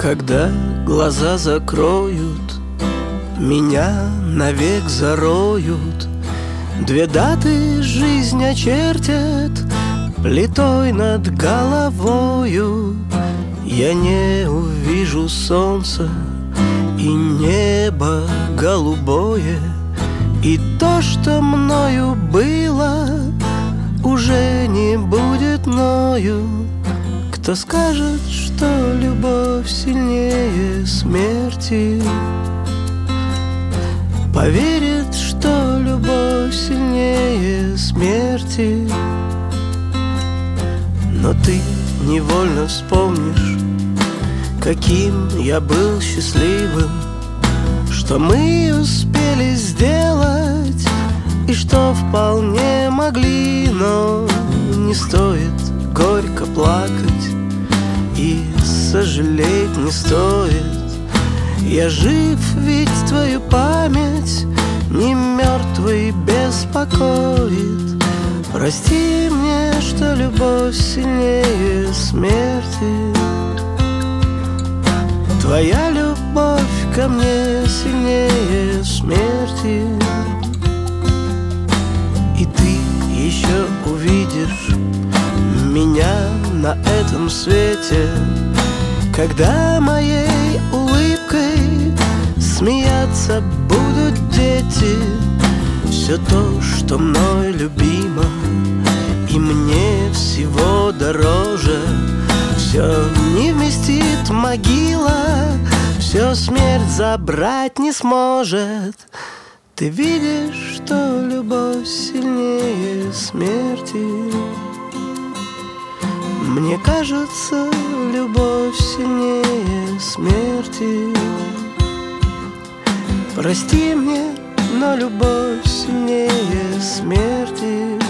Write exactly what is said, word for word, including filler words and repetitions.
Когда глаза закроют, меня навек зароют, две даты жизнь очертят плитой над головою. Я не увижу солнца и небо голубое, и то, что мною было, уже не будет мною. Кто скажет, что любовь сильнее смерти? Поверит, что любовь сильнее смерти. Но ты невольно вспомнишь, каким я был счастливым, что мы успели сделать и что вполне могли. Но не стоит горько плакать и сожалеть не стоит. Я жив, ведь твою память не мертвый беспокоит. Прости мне, что любовь сильнее смерти. Твоя любовь ко мне сильнее смерти. И ты еще увидишь меня на этом свете, когда моей улыбкой смеяться будут дети. Все то, что мной любимо и мне всего дороже, все не вместит могила, все смерть забрать не сможет. Ты видишь, что любовь сильнее смерти. Мне кажется, любовь сильнее смерти. Прости мне, но любовь сильнее смерти.